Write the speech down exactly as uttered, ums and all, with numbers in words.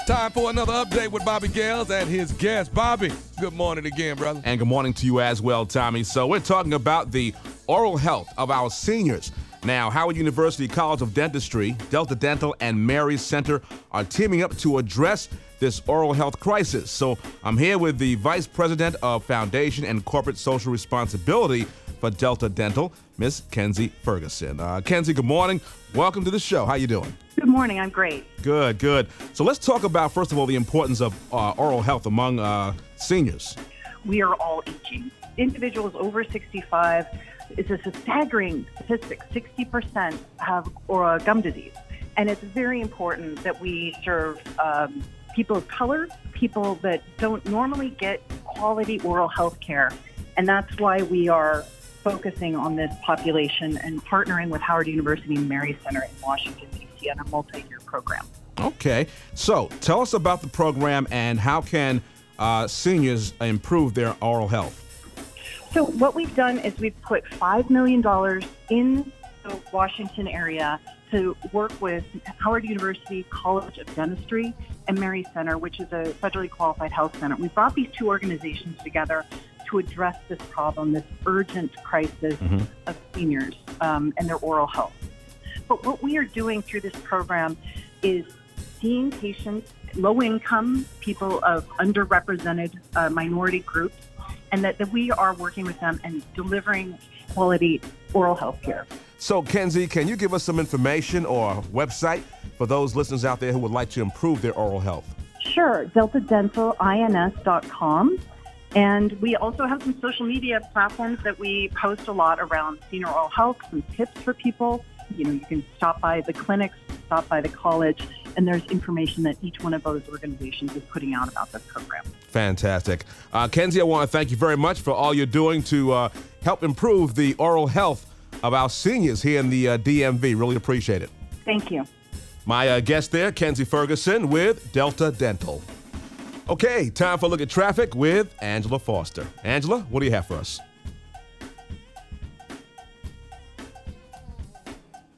Time for another update with Bobby Gales and his guest. Bobby, good morning again, brother. And good morning to you as well, Tommy. So we're talking about the oral health of our seniors. Now, Howard University College of Dentistry, Delta Dental, and Mary Center are teaming up to address this oral health crisis. So I'm here with the Vice President of Foundation and Corporate Social Responsibility for Delta Dental, Miss Kenzie Ferguson. Uh, Kenzie, good morning. Welcome to the show. How you doing? Good morning. I'm great. Good, good. So let's talk about, first of all, the importance of uh, oral health among uh, seniors. We are all aging. Individuals over sixty-five, it's a staggering statistic. sixty percent have oral gum disease. And it's very important that we serve um, people of color, people that don't normally get quality oral health care. And that's why we are focusing on this population and partnering with Howard University and Mary Center in Washington, D C on a multi-year program. Okay. So tell us about the program and how can uh, seniors improve their oral health? So what we've done is we've put five million dollars in the Washington area to work with Howard University College of Dentistry and Mary Center, which is a federally qualified health center. We brought these two organizations together to address this problem, this urgent crisis mm-hmm. of seniors um, and their oral health. But what we are doing through this program is seeing patients, low income, people of underrepresented uh, minority groups, and that, that we are working with them and delivering quality oral health care. So, Kenzie, can you give us some information or website for those listeners out there who would like to improve their oral health? Sure, delta dental ins dot com. And we also have some social media platforms that we post a lot around senior oral health, some tips for people. You know, you can stop by the clinics, stop by the college, and there's information that each one of those organizations is putting out about this program. Fantastic. Uh, Kenzie, I want to thank you very much for all you're doing to uh, help improve the oral health of our seniors here in the uh, D M V. Really appreciate it. Thank you. My uh, guest there, Kenzie Ferguson with Delta Dental. Okay, time for a look at traffic with Angela Foster. Angela, what do you have for us?